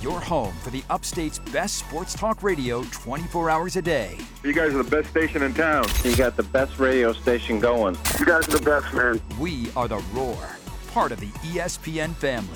your home for the Upstate's best sports talk radio 24 hours a day. You guys are the best station in town. You got the best radio station going. You guys are the best, man. We are the Roar, part of the ESPN family.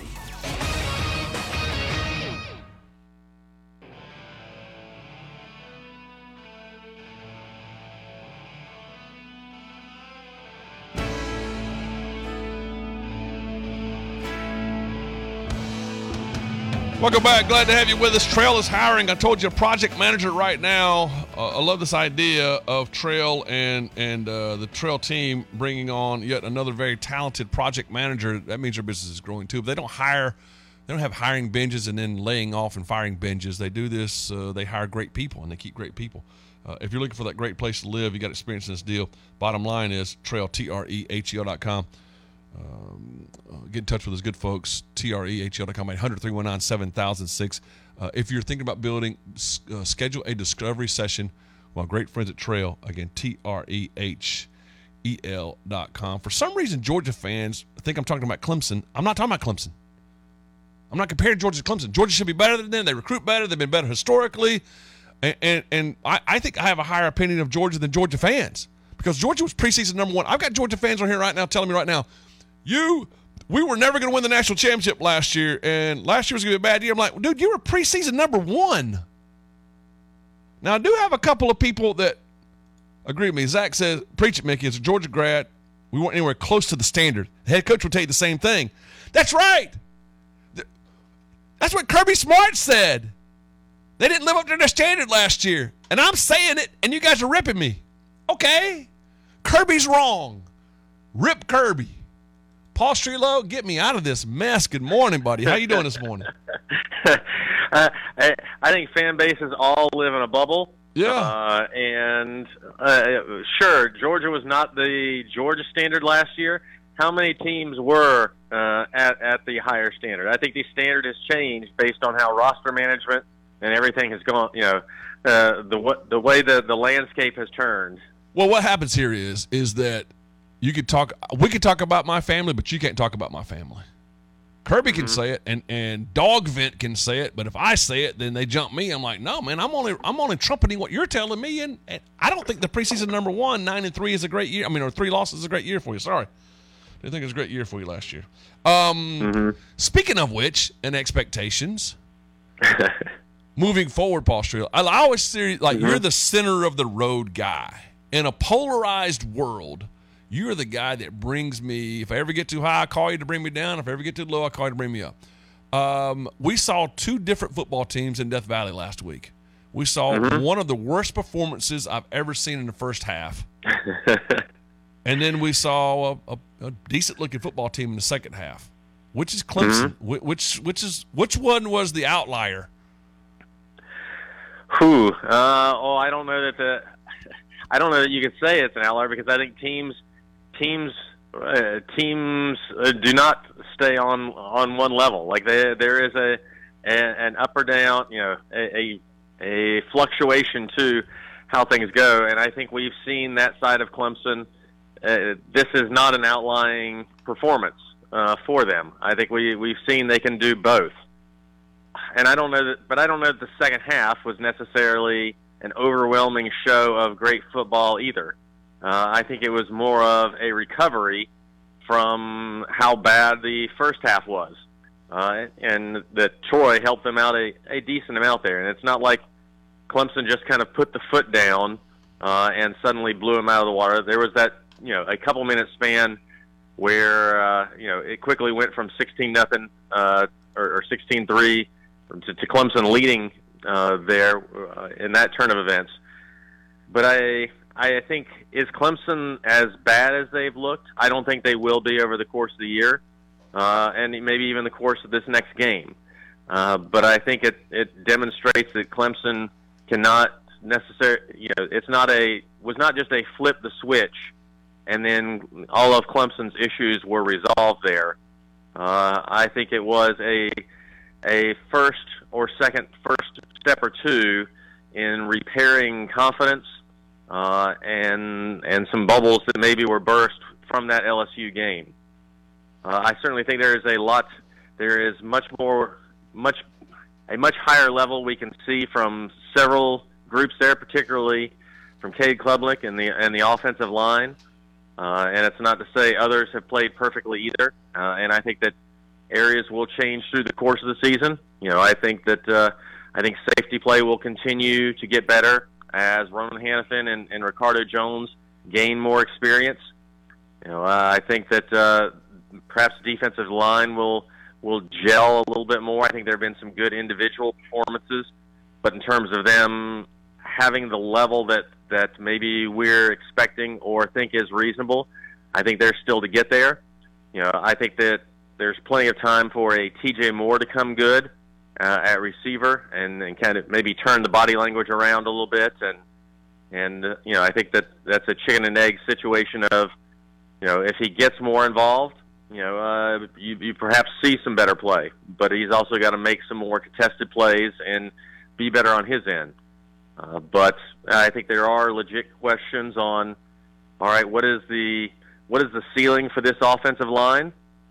Welcome back. Glad to have you with us. Trail is hiring. I told you, a project manager right now. I love this idea of Trail and the Trail team bringing on yet another very talented project manager. That means their business is growing too. But they don't have hiring binges and then laying off and firing binges. They do this. They hire great people and they keep great people. If you're looking for that great place to live, you got experience in this deal. Bottom line is Trail, TREHEL.com. Get in touch with us good folks, TREHL.com, 800-319-7006. If you're thinking about building, schedule a discovery session with our great friends at Trail. Again, TREHEL.com. For some reason, Georgia fans think I'm talking about Clemson. I'm not talking about Clemson. I'm not comparing Georgia to Clemson. Georgia should be better than them. They recruit better. They've been better historically. And I think I have a higher opinion of Georgia than Georgia fans because Georgia was preseason number one. I've got Georgia fans on here right now telling me right now, we were never going to win the national championship last year, and last year was going to be a bad year. I'm like, dude, you were preseason number one. Now, I do have a couple of people that agree with me. Zach says, preach it, Mickey. As a Georgia grad, we weren't anywhere close to the standard. The head coach will tell you the same thing. That's right. That's what Kirby Smart said. They didn't live up to their standard last year, and I'm saying it, and you guys are ripping me. Okay. Kirby's wrong. Rip Kirby. Paul Strelo, get me out of this mess. Good morning, buddy. How you doing this morning? I think fan bases all live in a bubble. Yeah. Sure, Georgia was not the Georgia standard last year. How many teams were at the higher standard? I think the standard has changed based on how roster management and everything has gone. The way the landscape has turned. Well, what happens here is that we could talk about my family, but you can't talk about my family. Kirby can say it, and Dog Vent can say it, but if I say it, then they jump me. I'm like, no, man, I'm only trumpeting what you're telling me, and I don't think the preseason number 1, 9-3 is a great year. I mean, or 3 losses is a great year for you. Sorry, I didn't think it was a great year for you last year. Speaking of which, and expectations, moving forward, Paul Strelo, I always say you're the center of the road guy in a polarized world. You're the guy that brings me, if I ever get too high, I call you to bring me down. If I ever get too low, I call you to bring me up. We saw 2 different football teams in Death Valley last week. We saw one of the worst performances I've ever seen in the first half. And then we saw a decent-looking football team in the second half. Which is Clemson? Which one was the outlier? I don't know that you could say it's an outlier because I think teams do not stay on one level. Like there is an up or down, a fluctuation to how things go. And I think we've seen that side of Clemson. This is not an outlying performance for them. I think we've seen they can do both. And I don't know that the second half was necessarily an overwhelming show of great football either. I think it was more of a recovery from how bad the first half was. And that Troy helped them out a decent amount there. And it's not like Clemson just kind of put the foot down and suddenly blew them out of the water. There was that, a couple-minute span where, it quickly went from 16-0 or 16-3 to Clemson leading there in that turn of events. But I think, is Clemson as bad as they've looked? I don't think they will be over the course of the year, and maybe even the course of this next game. But I think it demonstrates that Clemson cannot necessarily, was not just a flip the switch, and then all of Clemson's issues were resolved there. I think it was a first step or two in repairing confidence and some bubbles that maybe were burst from that LSU game. I certainly think there is much a much higher level we can see from several groups there, particularly from Cade Klubnik and the offensive line. And it's not to say others have played perfectly either. And I think that areas will change through the course of the season. I think that safety play will continue to get better as Ronan Hannafin and Ricardo Jones gain more experience. I think that perhaps the defensive line will gel a little bit more. I think there have been some good individual performances, but in terms of them having the level that maybe we're expecting or think is reasonable, I think they're still to get there. I think that there's plenty of time for a TJ Moore to come good at receiver and kind of maybe turn the body language around a little bit. And I think that's a chicken and egg situation of, if he gets more involved, you perhaps see some better play, but he's also got to make some more contested plays and be better on his end. But I think there are legit questions on, all right, what is the ceiling for this offensive line?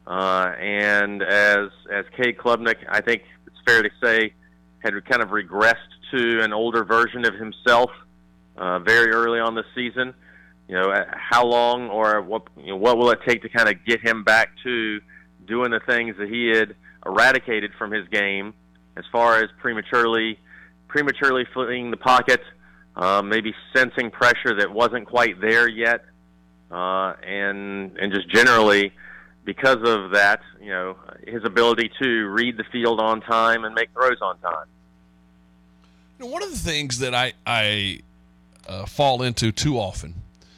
And as Cade Klubnik, I think it's fair to say, had kind of regressed to an older version of himself very early on this season. How long or what will it take to kind of get him back to doing the things that he had eradicated from his game, as far as prematurely fleeing the pocket, maybe sensing pressure that wasn't quite there yet, and just generally, because of that, his ability to read the field on time and make throws on time. One of the things that I fall into too often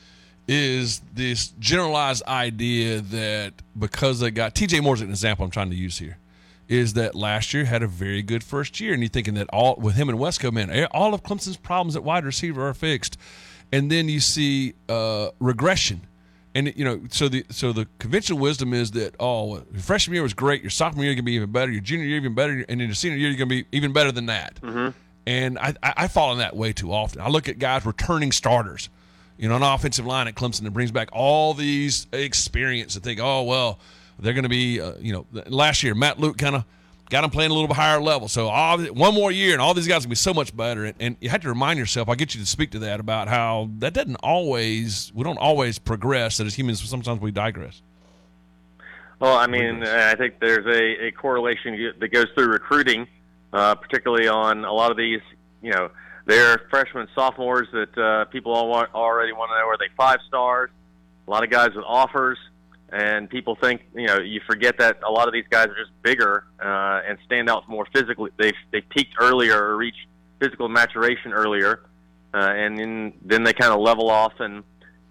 is this generalized idea that because they got TJ Moore's an example I'm trying to use here, is that last year had a very good first year, and you're thinking that all with him and Wesco, man, all of Clemson's problems at wide receiver are fixed, and then you see regression, and so the conventional wisdom is that your freshman year was great, your sophomore year you're gonna be even better, your junior year even better, and in your senior year you're gonna be even better than that. Mm-hmm. And I fall in that way too often. I look at guys returning starters, an offensive line at Clemson that brings back all these experience and think, they're going to be, last year, Matt Luke kind of got them playing a little bit higher level. So one more year and all these guys will be so much better. And you have to remind yourself, I'll get you to speak to that, about how that we don't always progress, that as humans, sometimes we digress. Well, I think there's a correlation that goes through recruiting, particularly on a lot of these, they're freshmen, sophomores that people already want to know, are they 5 stars? A lot of guys with offers, and people think, you forget that a lot of these guys are just bigger and stand out more physically. They peaked earlier or reached physical maturation earlier, and then they kind of level off and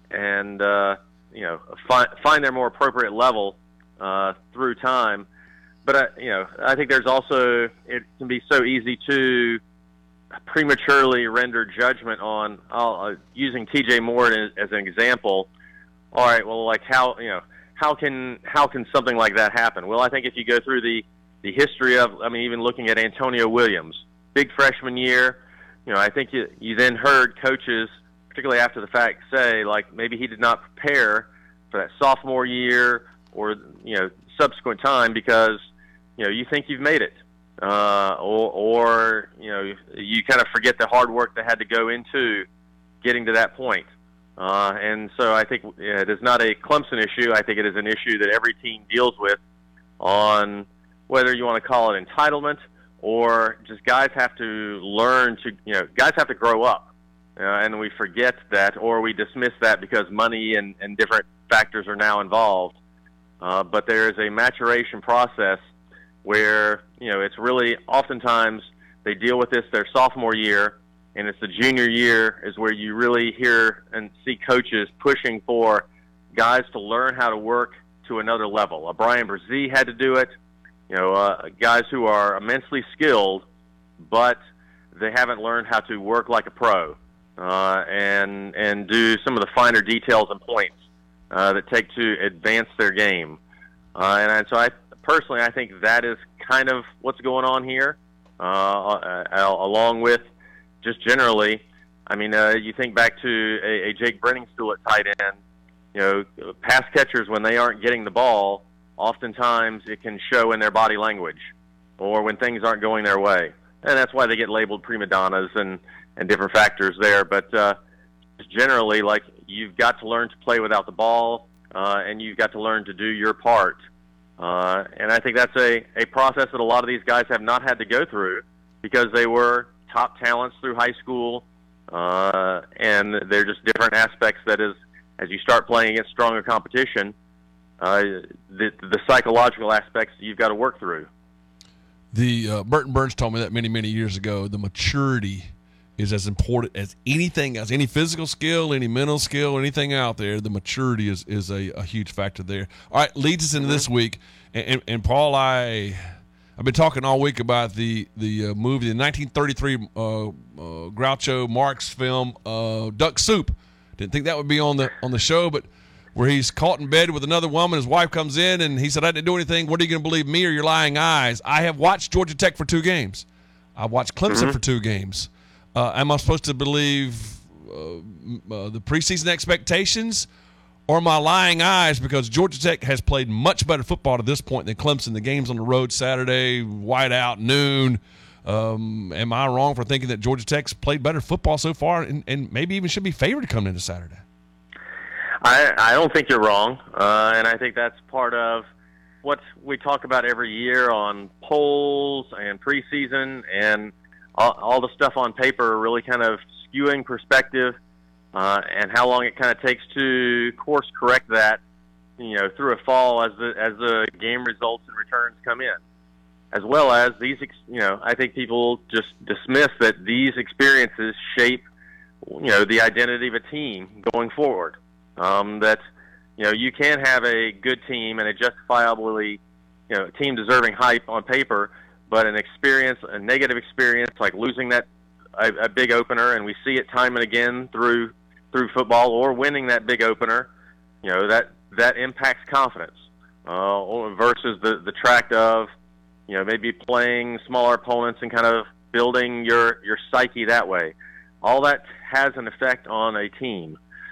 find their more appropriate level through time. But I think there's also, it can be so easy to prematurely render judgment on using TJ Moore as an example. All right, well, like how can something like that happen? Well, I think if you go through the history of, even looking at Antonio Williams, big freshman year, I think you then heard coaches, particularly after the fact, say like maybe he did not prepare for that sophomore year or subsequent time because you think you've made it. Or you kind of forget the hard work that had to go into getting to that point. And so I think it is not a Clemson issue. I think it is an issue that every team deals with, on whether you want to call it entitlement or just guys have to learn to, guys have to grow up. And we forget that, or we dismiss that because money and different factors are now involved. But there is a maturation process where, it's really oftentimes they deal with this their sophomore year, and it's the junior year is where you really hear and see coaches pushing for guys to learn how to work to another level. Brian Brzee had to do it, guys who are immensely skilled, but they haven't learned how to work like a pro and do some of the finer details and points that take to advance their game. And so I think that is kind of what's going on here, along with just generally. You think back to a Jake Brenningstool at tight end. Pass catchers, when they aren't getting the ball, oftentimes it can show in their body language. or when things aren't going their way. And that's why they get labeled prima donnas and different factors there. But generally, like, you've got to learn to play without the ball, and you've got to learn to do your part. And I think that's a process that a lot of these guys have not had to go through because they were top talents through high school, and they're just different aspects that as you start playing against stronger competition, the psychological aspects you've got to work through. Burton Burns told me that many, many years ago. The maturity is as important as anything else. Any physical skill, any mental skill, anything out there, the maturity is a huge factor there. All right, leads us into this week. And Paul, I've been talking all week about the movie, the 1933 Groucho Marx film, Duck Soup. Didn't think that would be on the show, but where he's caught in bed with another woman. His wife comes in, and he said, I didn't do anything. What are you going to believe, me or your lying eyes? I have watched Georgia Tech for 2 games. I've watched Clemson for 2 games. Am I supposed to believe the preseason expectations or my lying eyes? Because Georgia Tech has played much better football to this point than Clemson. The game's on the road Saturday, whiteout, noon. Am I wrong for thinking that Georgia Tech's played better football so far and maybe even should be favored coming into Saturday? I don't think you're wrong, and I think that's part of what we talk about every year on polls and preseason, and all the stuff on paper really kind of skewing perspective and how long it kind of takes to course correct that, through a fall as the game results and returns come in, as well as these. I think people just dismiss that these experiences shape, the identity of a team going forward. That you can have a good team and a justifiably team deserving hype on paper, but a negative experience like losing a big opener, and we see it time and again through football, or winning that big opener, that impacts confidence versus the tract of maybe playing smaller opponents and kind of building your psyche that way. All that has an effect on a team.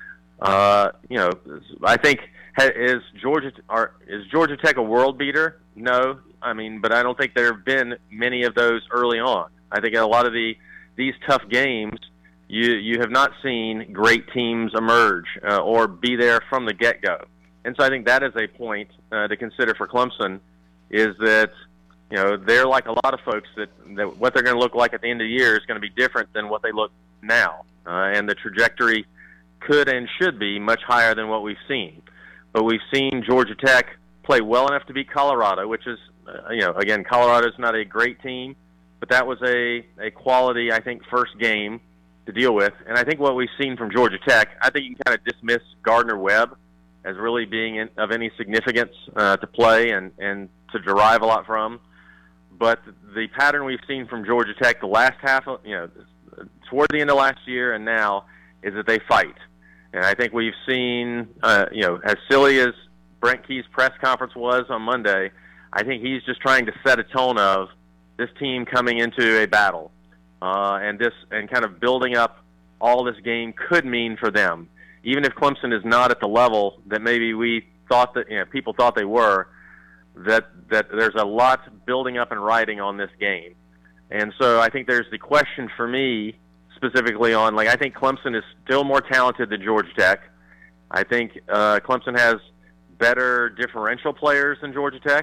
I think is Georgia Tech a world beater? No, but I don't think there have been many of those early on. I think in a lot of these tough games, you have not seen great teams emerge or be there from the get-go. And so I think that is a point to consider for Clemson, is that they're like a lot of folks that what they're going to look like at the end of the year is going to be different than what they look now, and the trajectory could and should be much higher than what we've seen. But we've seen Georgia Tech play well enough to beat Colorado, which is, again, Colorado's not a great team, but that was a quality, I think, first game to deal with. And I think what we've seen from Georgia Tech, I think you can kind of dismiss Gardner-Webb as really being of any significance to play and to derive a lot from. But the pattern we've seen from Georgia Tech the last half of, toward the end of last year and now, is that they fight. And I think we've seen, as silly as Brent Key's press conference was on Monday, I think he's just trying to set a tone of this team coming into a battle, and kind of building up all this game could mean for them. Even if Clemson is not at the level that maybe we thought that people thought they were, that there's a lot building up and riding on this game. And so I think there's the question for me specifically on, I think Clemson is still more talented than Georgia Tech. I think Clemson has better differential players than Georgia Tech.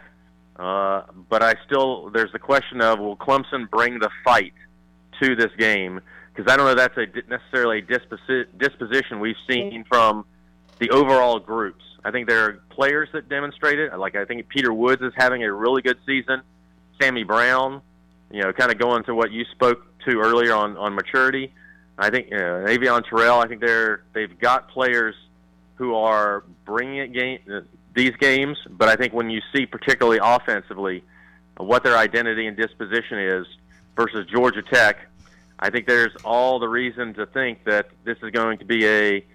But there's the question of, will Clemson bring the fight to this game? Because I don't know that's necessarily a disposition we've seen from the overall groups. I think there are players that demonstrate it. I think Peter Woods is having a really good season. Sammy Brown, kind of going to what you spoke to earlier on maturity. I think Avion Terrell, I think they've got players who are bringing these games, but I think when you see particularly offensively what their identity and disposition is versus Georgia Tech, I think there's all the reason to think that this is going to be a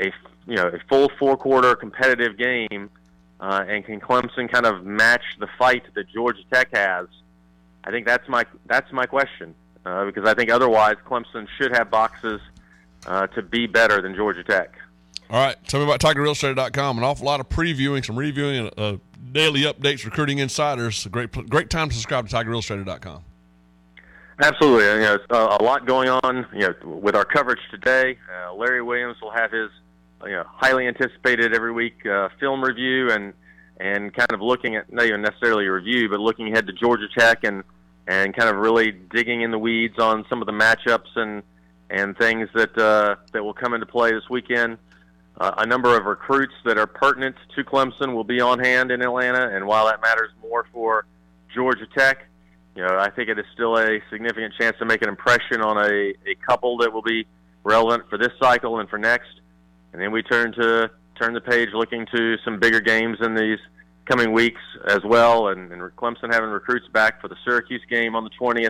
full 4-quarter competitive game, and can Clemson kind of match the fight that Georgia Tech has? I think that's my question, because I think otherwise Clemson should have boxes to be better than Georgia Tech. All right, tell me about TigerIllustrated.com. An awful lot of previewing, some reviewing, daily updates, recruiting insiders. Great time to subscribe to TigerIllustrated.com. Absolutely. It's a lot going on, with our coverage today. Larry Williams will have his, highly anticipated every week film review and kind of looking at, not even necessarily a review, but looking ahead to Georgia Tech and kind of really digging in the weeds on some of the matchups and things that will come into play this weekend. A number of recruits that are pertinent to Clemson will be on hand in Atlanta, and while that matters more for Georgia Tech, I think it is still a significant chance to make an impression on a couple that will be relevant for this cycle and for next. And then we turn the page looking to some bigger games in these coming weeks as well, and Clemson having recruits back for the Syracuse game on the 20th.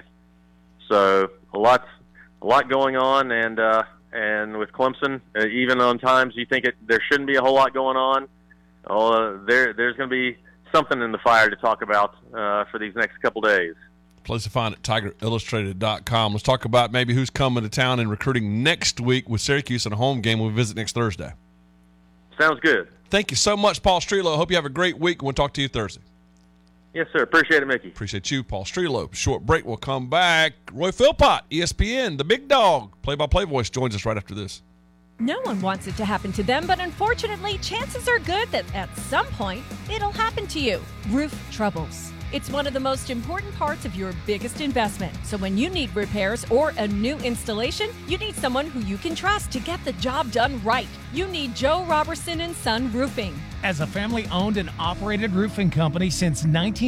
So a lot going on, and with Clemson, even on times you think there shouldn't be a whole lot going on, there's going to be something in the fire to talk about for these next couple days. Place to find at TigerIllustrated.com. Let's talk about maybe who's coming to town and recruiting next week with Syracuse in a home game. We'll visit next Thursday. Sounds good. Thank you so much, Paul Strelo. Hope you have a great week. We'll talk to you Thursday. Yes, sir. Appreciate it, Mickey. Appreciate you, Paul Strelo. Short break. We'll come back. Roy Philpott, ESPN, the big dog, play-by-play voice, joins us right after this. No one wants it to happen to them, but unfortunately, chances are good that at some point, it'll happen to you. Roof troubles. It's one of the most important parts of your biggest investment. So when you need repairs or a new installation, you need someone who you can trust to get the job done right. You need Joe Robertson & Son Roofing. As a family-owned and operated roofing company since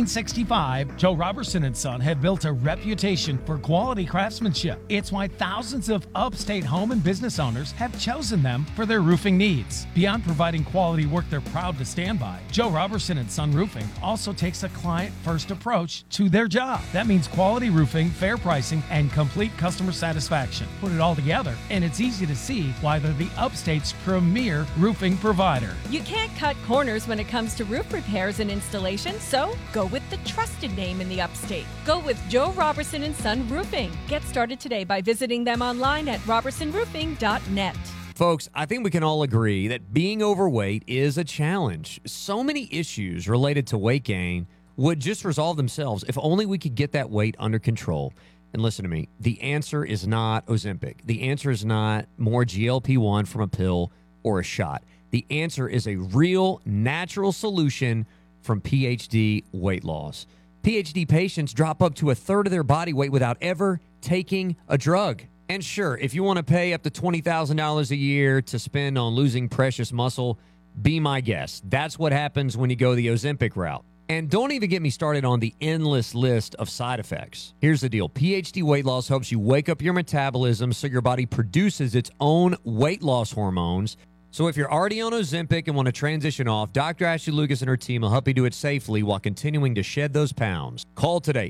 1965, Joe Robertson & Son have built a reputation for quality craftsmanship. It's why thousands of upstate home and business owners have chosen them for their roofing needs. Beyond providing quality work they're proud to stand by, Joe Robertson & Son Roofing also takes a client-first approach to their job. That means quality roofing, fair pricing, and complete customer satisfaction. Put it all together, and it's easy to see why they're the upstate's premier roofing provider. You can't cut corners when it comes to roof repairs and installation, so go with the trusted name in the upstate. Go with Joe Robertson & Son Roofing. Get started today by visiting them online at robertsonroofing.net. Folks, I think we can all agree that being overweight is a challenge. So many issues related to weight gain would just resolve themselves if only we could get that weight under control. And listen to me, the answer is not Ozempic. The answer is not more GLP-1 from a pill or a shot. The answer is a real, natural solution from PhD Weight Loss. PhD patients drop up to a third of their body weight without ever taking a drug. And sure, if you want to pay up to $20,000 a year to spend on losing precious muscle, be my guest. That's what happens when you go the Ozempic route. And don't even get me started on the endless list of side effects. Here's the deal. PhD Weight Loss helps you wake up your metabolism so your body produces its own weight loss hormones. So if you're already on Ozempic and want to transition off, Dr. Ashley Lucas and her team will help you do it safely while continuing to shed those pounds. Call today,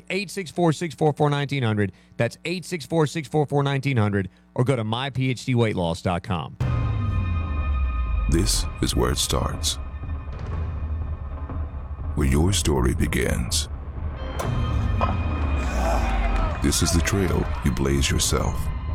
864-644-1900. That's 864-644-1900. Or go to myphdweightloss.com. This is where it starts. Where your story begins. This is the trail you blaze yourself.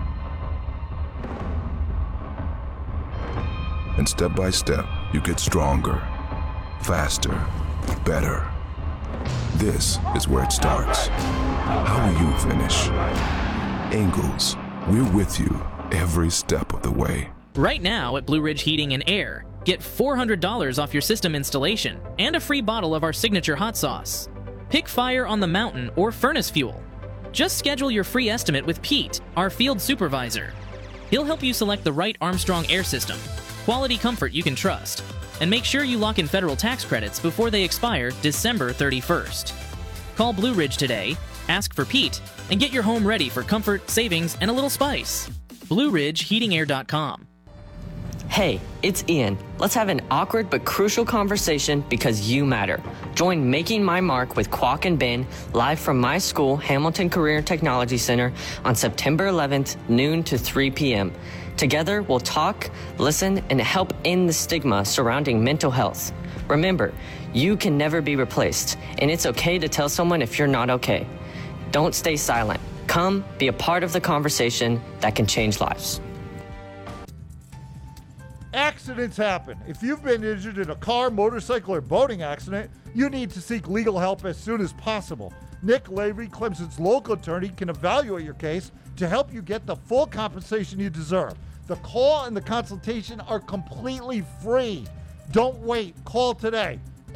And step by step, you get stronger, faster, better. This is where it starts. How will you finish? Ingles, we're with you every step of the way. Right now at Blue Ridge Heating and Air, get $400 off your system installation and a free bottle of our signature hot sauce. Pick fire on the mountain or furnace fuel. Just schedule your free estimate with Pete, our field supervisor. He'll help you select the right Armstrong air system. Quality comfort you can trust. And make sure you lock in federal tax credits before they expire December 31st. Call Blue Ridge today, ask for Pete, and get your home ready for comfort, savings, and a little spice. BlueRidgeHeatingAir.com. Hey, it's Ian. Let's have an awkward but crucial conversation because you matter. Join Making My Mark with Kwok and Ben live from my school, Hamilton Career and Technology Center, on September 11th, noon to 3 p.m. Together, we'll talk, listen, and help end the stigma surrounding mental health. Remember, you can never be replaced, and it's okay to tell someone if you're not okay. Don't stay silent. Come be a part of the conversation that can change lives. Exit. Accidents happen. If you've been injured in a car, motorcycle, or boating accident, you need to seek legal help as soon as possible. Nick Lavery, Clemson's local attorney, can evaluate your case to help you get the full compensation you deserve. The call and the consultation are completely free. Don't wait. Call today.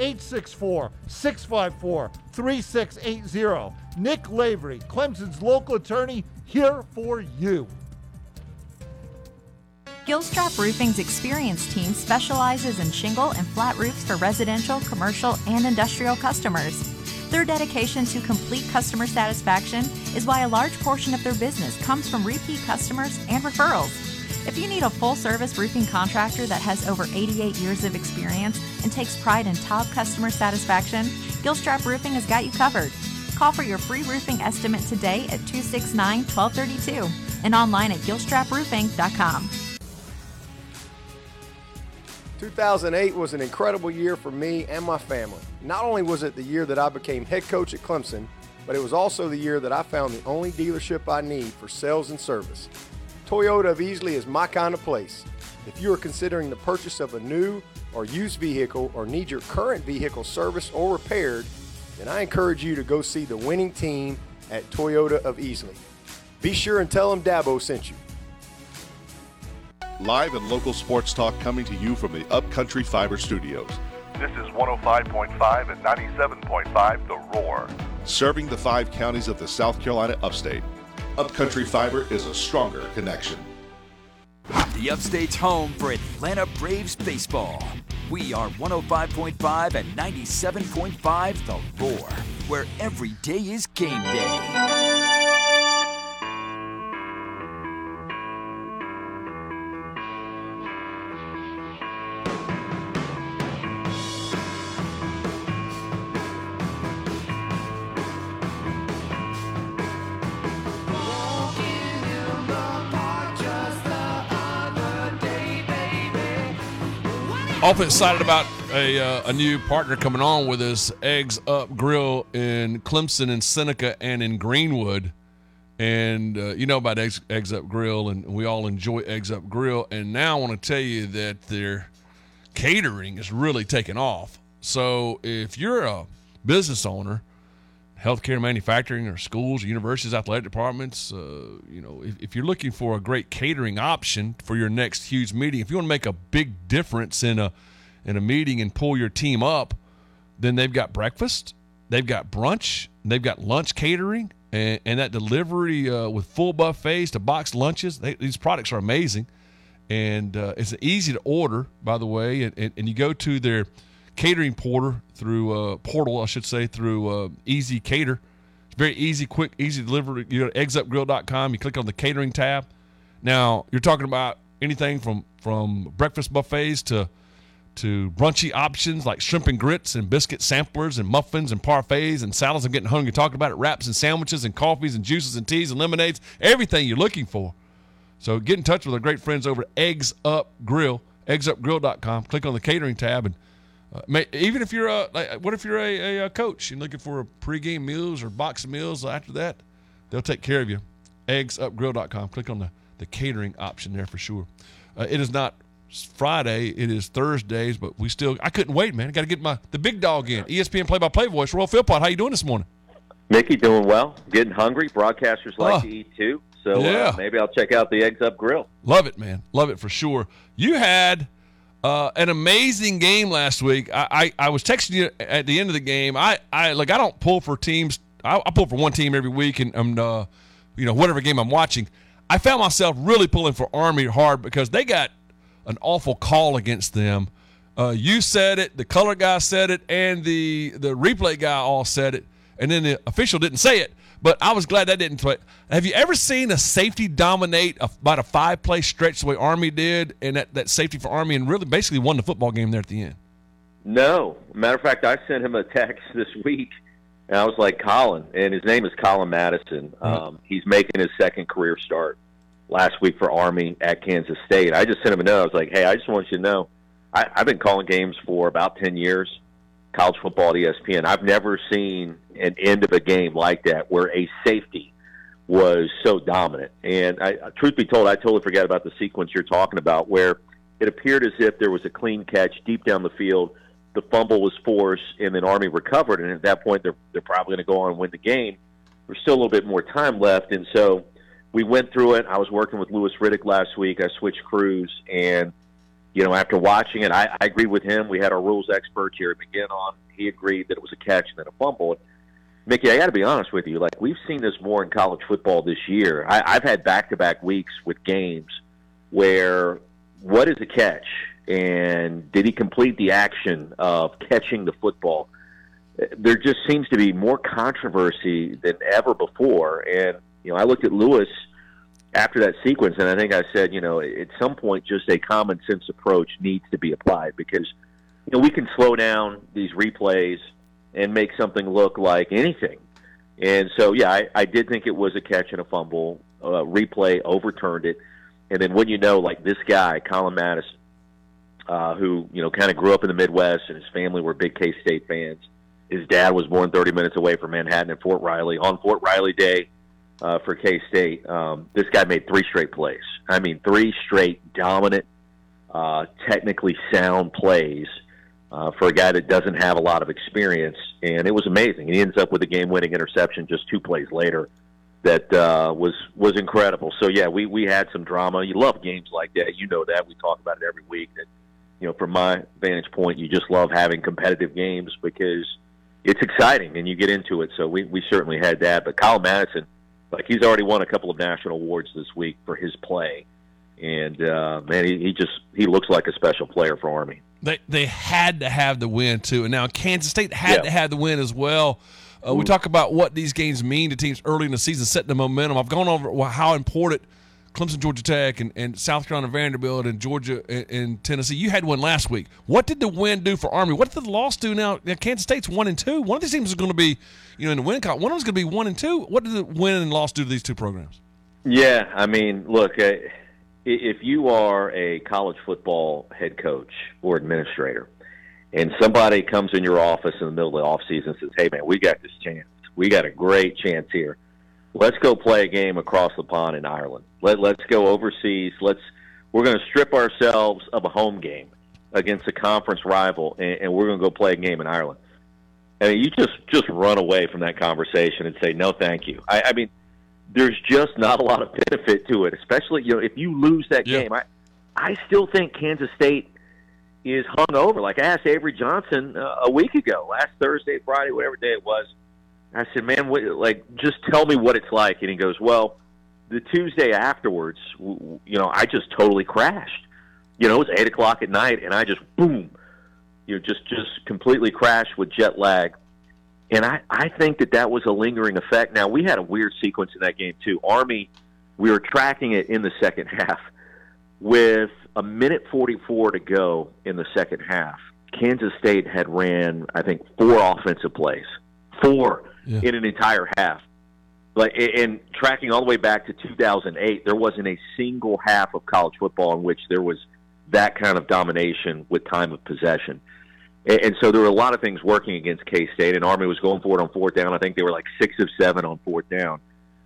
864-654-3680. Nick Lavery, Clemson's local attorney, here for you. Gilstrap Roofing's experienced team specializes in shingle and flat roofs for residential, commercial, and industrial customers. Their dedication to complete customer satisfaction is why a large portion of their business comes from repeat customers and referrals. If you need a full-service roofing contractor that has over 88 years of experience and takes pride in top customer satisfaction, Gilstrap Roofing has got you covered. Call for your free roofing estimate today at 269-1232 and online at gilstraproofing.com. 2008 was an incredible year for me and my family. Not only was it the year that I became head coach at Clemson, but it was also the year that I found the only dealership I need for sales and service. Toyota of Easley is my kind of place. If you are considering the purchase of a new or used vehicle or need your current vehicle serviced or repaired, then I encourage you to go see the winning team at Toyota of Easley. Be sure and tell them Dabo sent you. Live and local sports talk coming to you from the Upcountry Fiber Studios. This is 105.5 and 97.5 The Roar. Serving the 5 counties of the South Carolina upstate. Upcountry Fiber is a stronger connection. The Upstate's home for Atlanta Braves baseball. We are 105.5 and 97.5 The Roar, where every day is game day. Awfully excited about a new partner coming on with us, Eggs Up Grill in Clemson and Seneca and in Greenwood. And you know about Eggs Up Grill, and we all enjoy Eggs Up Grill. And now I want to tell you that their catering is really taking off. So if you're a business owner, healthcare, manufacturing, or schools, or universities, athletic departments, if you're looking for a great catering option for your next huge meeting, if you want to make a big difference in a meeting and pull your team up, then they've got breakfast, they've got brunch, they've got lunch catering, and that delivery with full buffets to box lunches. These products are amazing, and it's easy to order, by the way, and you go to their catering portal through Easy Cater. It's very easy, quick, easy delivery. You go to eggsupgrill.com, you click on the catering tab. Now, you're talking about anything from breakfast buffets to brunchy options like shrimp and grits and biscuit samplers and muffins and parfaits and salads. I'm getting hungry talking about it. Wraps and sandwiches and coffees and juices and teas and lemonades, everything you're looking for. So get in touch with our great friends over at Eggs Up Grill, eggsupgrill.com. Click on the catering tab, and even if you're what if you're a coach and looking for a pregame meals or box of meals after that, they'll take care of you. eggsupgrill.com. Click on the catering option there for sure. It is not Friday, it is Thursdays, but I couldn't wait, man. I got to get the big dog in. ESPN play-by-play voice, Royal Philpott. How you doing this morning? Mickey, doing well. Getting hungry. Broadcasters like to eat too. So yeah. Maybe I'll check out the Eggs Up Grill. Love it, man. Love it for sure. You had an amazing game last week. I was texting you at the end of the game. I don't pull for teams. I pull for one team every week, and whatever game I'm watching. I found myself really pulling for Army hard because they got an awful call against them. You said it, the color guy said it, and the replay guy all said it, and then the official didn't say it. But I was glad that didn't. Have you ever seen a safety dominate about a 5-play stretch the way Army did, and that safety for Army, and really basically won the football game there at the end? No. Matter of fact, I sent him a text this week, and I was like, Colin, and his name is Colin Madison. He's making his second career start last week for Army at Kansas State. I just sent him a note. I was like, hey, I just want you to know, I've been calling games for about 10 years, college football at ESPN. I've never seen an end of a game like that where a safety was so dominant. And truth be told, I totally forgot about the sequence you're talking about where it appeared as if there was a clean catch deep down the field. The fumble was forced, and then Army recovered, and at that point they're probably going to go on and win the game. There's still a little bit more time left, and so we went through it. I was working with Louis Riddick last week. I switched crews, and after watching it, I agreed with him. We had our rules expert, Jerry McGinn, on. He agreed that it was a catch and then a fumble. Mickey, I got to be honest with you. Like, we've seen this more in college football this year. I've had back-to-back weeks with games where what is a catch, and did he complete the action of catching the football? There just seems to be more controversy than ever before. And, I looked at Lewis after that sequence, and I think I said, at some point just a common-sense approach needs to be applied because, we can slow down these replays and make something look like anything. And so, yeah, I did think it was a catch and a fumble. Replay overturned it. And then when like this guy, Colin Madison, who, kind of grew up in the Midwest and his family were big K-State fans. His dad was born 30 minutes away from Manhattan at Fort Riley. On Fort Riley Day for K-State, this guy made 3 straight plays. I mean, 3 straight dominant, technically sound plays for a guy that doesn't have a lot of experience. And it was amazing. He ends up with a game-winning interception just 2 plays later that was incredible. So, yeah, we had some drama. You love games like that. You know that. We talk about it every week. That, from my vantage point, you just love having competitive games because it's exciting and you get into it. So we certainly had that. But Kyle Madison, he's already won a couple of national awards this week for his play. And, man, he looks like a special player for Army. They had to have the win, too. And now Kansas State had to have the win as well. We talk about what these games mean to teams early in the season, setting the momentum. I've gone over how important Clemson, Georgia Tech, and South Carolina, Vanderbilt, and Georgia and Tennessee. You had one last week. What did the win do for Army? What did the loss do now? Kansas State's 1-2. One of these teams is going to be, in the win column. One of them's going to be 1-2. What did the win and loss do to these two programs? Yeah, I mean, look, if you are a college football head coach or administrator, and somebody comes in your office in the middle of the offseason and says, hey, man, we got this chance. We got a great chance here. Let's go play a game across the pond in Ireland. Let's go overseas. We're going to strip ourselves of a home game against a conference rival, and we're going to go play a game in Ireland. I mean, you just run away from that conversation and say, no, thank you. I mean, there's just not a lot of benefit to it, especially if you lose that game. I still think Kansas State is hung over. Like I asked Avery Johnson a week ago, last Thursday, Friday, whatever day it was. I said, man, just tell me what it's like. And he goes, well, the Tuesday afterwards, I just totally crashed. It was 8 o'clock at night, and I just, boom, just completely crashed with jet lag. And I think that was a lingering effect. Now, we had a weird sequence in that game, too. Army, we were tracking it in the second half. With a minute 44 to go in the second half, Kansas State had ran, I think, 4 offensive plays. 4 in an entire half. And tracking all the way back to 2008, there wasn't a single half of college football in which there was that kind of domination with time of possession. And so there were a lot of things working against K-State, and Army was going for it on 4th down. I think they were like 6 of 7 on 4th down.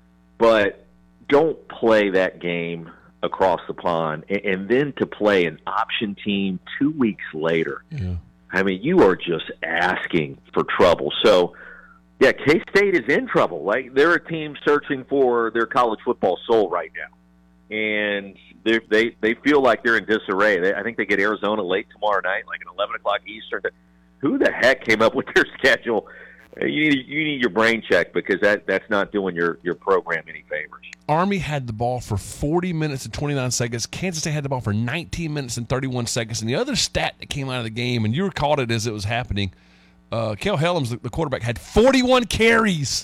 But don't play that game across the pond, and then to play an option team 2 weeks later. Yeah. I mean, you are just asking for trouble. So, yeah, K-State is in trouble. They're a team searching for their college football soul right now. And they feel like they're in disarray. I think they get Arizona late tomorrow night, like at 11 o'clock Eastern. Who the heck came up with their schedule? You need your brain checked because that's not doing your program any favors. Army had the ball for 40 minutes and 29 seconds. Kansas State had the ball for 19 minutes and 31 seconds. And the other stat that came out of the game, and you recalled it as it was happening, Kel Helms, the quarterback, had 41 carries.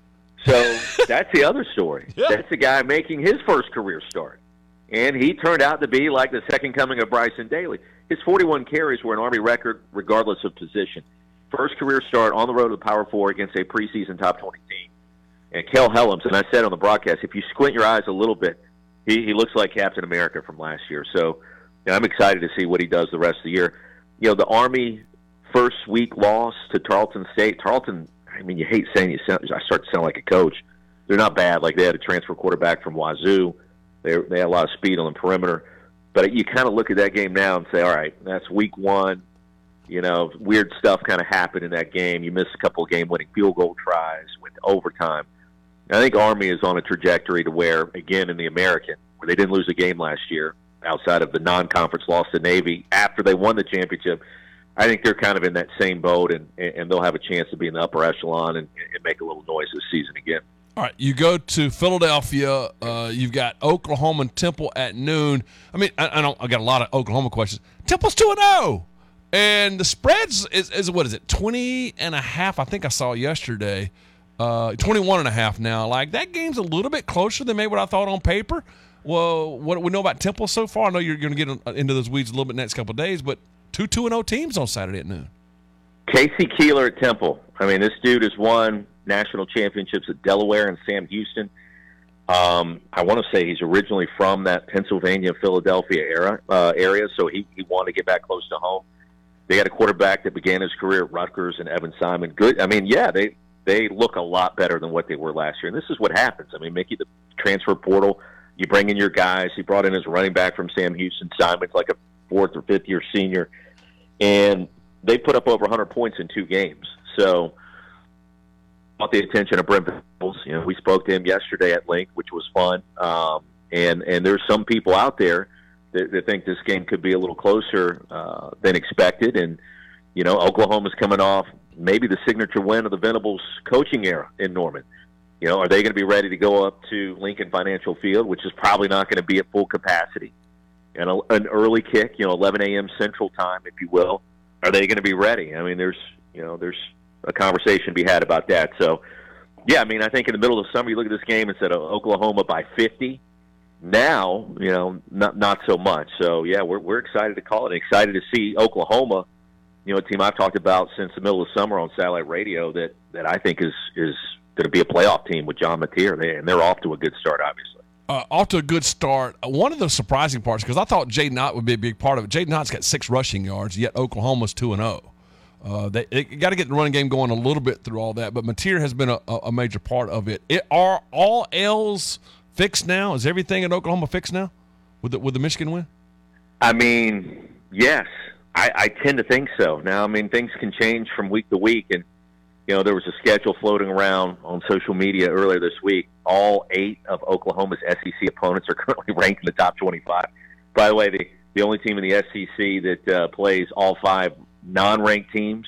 So that's the other story. Yeah. That's the guy making his first career start. And he turned out to be like the second coming of Bryson Daly. His 41 carries were an Army record regardless of position. First career start on the road to the Power 4 against a preseason top 20 team. And Kel Helms, and I said on the broadcast, if you squint your eyes a little bit, he looks like Captain America from last year. So I'm excited to see what he does the rest of the year. The Army first week loss to Tarleton State. Tarleton, I mean, you hate saying I start to sound like a coach. They're not bad. They had a transfer quarterback from Wazoo. They had a lot of speed on the perimeter. But you kind of look at that game now and say, all right, that's week one. You know, weird stuff kind of happened in that game. You missed a couple of game-winning field goal tries with overtime. I think Army is on a trajectory to where, again, in the American, where they didn't lose a game last year outside of the non-conference loss to Navy after they won the championship, I think they're kind of in that same boat, and they'll have a chance to be in the upper echelon and make a little noise this season again. All right, you go to Philadelphia. You've got Oklahoma and Temple at noon. I mean, I got a lot of Oklahoma questions. Temple's 2-0, and the spreads is what is it, 20.5? I think I saw yesterday. 21.5 now. Like, that game's a little bit closer than maybe what I thought on paper. Well, what do we know about Temple so far? I know you're going to get into those weeds a little bit next couple of days, but 2-0 teams on Saturday at noon. Casey Keeler at Temple. I mean, this dude has won national championships at Delaware and Sam Houston. I want to say he's originally from that Pennsylvania, Philadelphia area, so he wanted to get back close to home. They got a quarterback that began his career at Rutgers and Evan Simon. Good. I mean, yeah, they look a lot better than what they were last year. And this is what happens. I mean, Mickey, the transfer portal, you bring in your guys. He brought in his running back from Sam Houston. Simon's like a fourth or fifth year senior. And they put up over 100 points in 2 games. So, caught the attention of Brent Venables. You know, we spoke to him yesterday at length, which was fun. And there's some people out there that think this game could be a little closer than expected. And, you know, Oklahoma's coming off maybe the signature win of the Venables coaching era in Norman. You know, are they going to be ready to go up to Lincoln Financial Field, which is probably not going to be at full capacity? And an early kick, 11 a.m. Central Time, if you will. Are they going to be ready? I mean, there's a conversation to be had about that. So, yeah, I mean, I think in the middle of the summer, you look at this game and said Oklahoma by 50. Now, not so much. So, yeah, we're excited to call it. Excited to see Oklahoma, a team I've talked about since the middle of summer on satellite radio that I think is going to be a playoff team with John Mateer. And they're off to a good start, obviously. Off to a good start. One of the surprising parts, because I thought Jaden Knott would be a big part of it. Jaden Knott's got 6 rushing yards, yet Oklahoma's 2-0. They got to get the running game going a little bit through all that, but Mateer has been a major part of it. Are all L's fixed now? Is everything in Oklahoma fixed now with the Michigan win? I mean, yes. I tend to think so. Now, I mean, things can change from week to week, and there was a schedule floating around on social media earlier this week. All 8 of Oklahoma's SEC opponents are currently ranked in the top 25. By the way, the only team in the SEC that plays all 5 non-ranked teams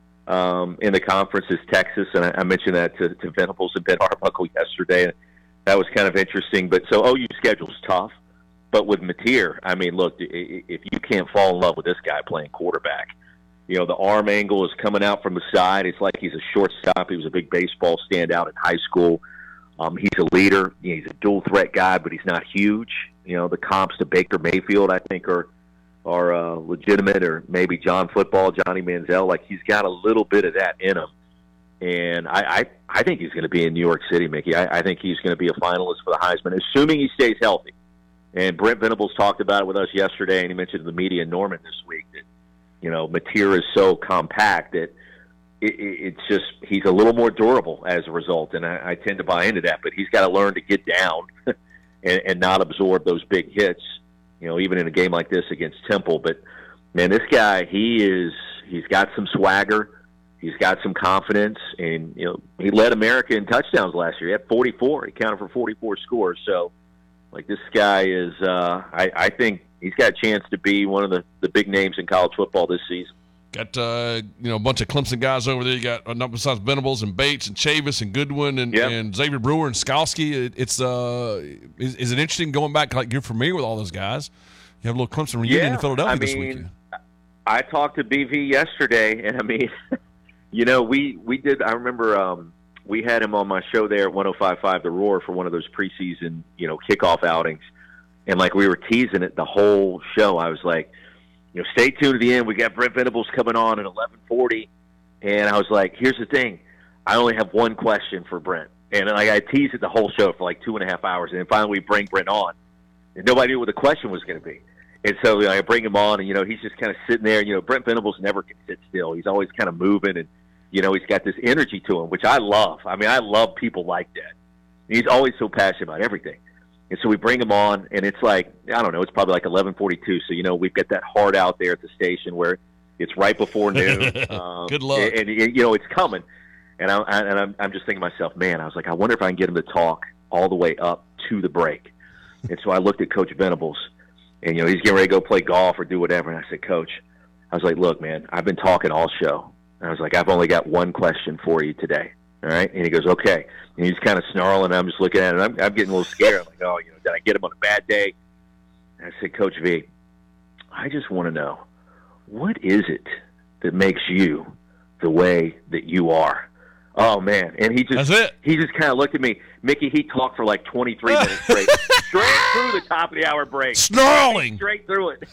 in the conference is Texas, and I mentioned that to Venables and Ben Arbuckle yesterday. That was kind of interesting. But so OU's schedule's tough. But with Mateer, I mean, look, if you can't fall in love with this guy playing quarterback, the arm angle is coming out from the side. It's like he's a shortstop. He was a big baseball standout in high school. He's a leader. He's a dual-threat guy, but he's not huge. The comps to Baker Mayfield, I think, are legitimate, or maybe Johnny Manziel. Like, he's got a little bit of that in him. And I think he's going to be in New York City, Mickey. I think he's going to be a finalist for the Heisman, assuming he stays healthy. And Brent Venables talked about it with us yesterday, and he mentioned to the media in Norman this week that, Mateer is so compact that it's just he's a little more durable as a result, and I tend to buy into that. But he's got to learn to get down and not absorb those big hits, even in a game like this against Temple. But, man, this guy, he's got some swagger. He's got some confidence, and, he led America in touchdowns last year. He had 44. He counted for 44 scores. So, like, this guy is I think he's got a chance to be one of the big names in college football this season. Got a bunch of Clemson guys over there. You got besides Venables and Bates and Chavis and Goodwin and Xavier Brewer and Skalski. It's is it interesting going back? Like, you're familiar with all those guys. You have a little Clemson reunion in Philadelphia this weekend. I talked to BV yesterday, and I mean, we did. I remember we had him on my show there at 105.5 The Roar for one of those preseason kickoff outings, and like we were teasing it the whole show. I was like, stay tuned to the end. We got Brent Venables coming on at 11:40, and I was like, here's the thing, I only have one question for Brent, and like I teased it the whole show for like 2.5 hours, and then finally we bring Brent on, and nobody knew what the question was going to be. And so I bring him on, and he's just kind of sitting there. Brent Venables never can sit still. He's always kind of moving, and he's got this energy to him, which I love. I mean, I love people like that. He's always so passionate about everything. And so we bring him on, and it's like, I don't know, it's probably like 11:42. So, we've got that heart out there at the station where it's right before noon. Good luck. And it's coming. And I'm just thinking to myself, man, I was like, I wonder if I can get him to talk all the way up to the break. And so I looked at Coach Venables, and, he's getting ready to go play golf or do whatever. And I said, Coach, I was like, look, man, I've been talking all show. And I was like, I've only got one question for you today. All right. And he goes, okay. And he's kind of snarling. And I'm just looking at it. And I'm getting a little scared. I'm like, oh, did I get him on a bad day? And I said, Coach V, I just want to know, what is it that makes you the way that you are? Oh, man. And he just kind of looked at me. Mickey, he talked for like 23 minutes straight. Straight through the top of the hour break. Snarling. Straight through it.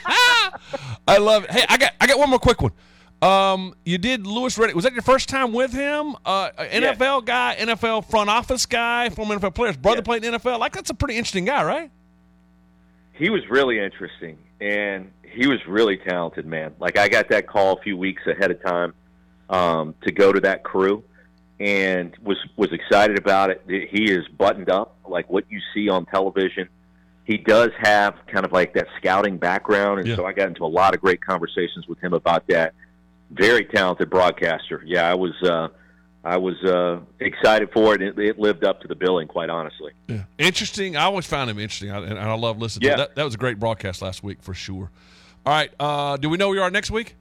I love it. Hey, I got one more quick one. You did Louis Riddick. Was that your first time with him? NFL guy, NFL front office guy, former NFL players, brother played in the NFL. Like, that's a pretty interesting guy, right? He was really interesting, and he was really talented, man. Like, I got that call a few weeks ahead of time to go to that crew, and was excited about it. He is buttoned up, like what you see on television. He does have kind of like that scouting background, and so I got into a lot of great conversations with him about that. Very talented broadcaster. Yeah, I was excited for it. It lived up to the billing, quite honestly. Yeah. Interesting. I always found him interesting, and I love listening to that. That was a great broadcast last week for sure. All right, do we know where you are next week?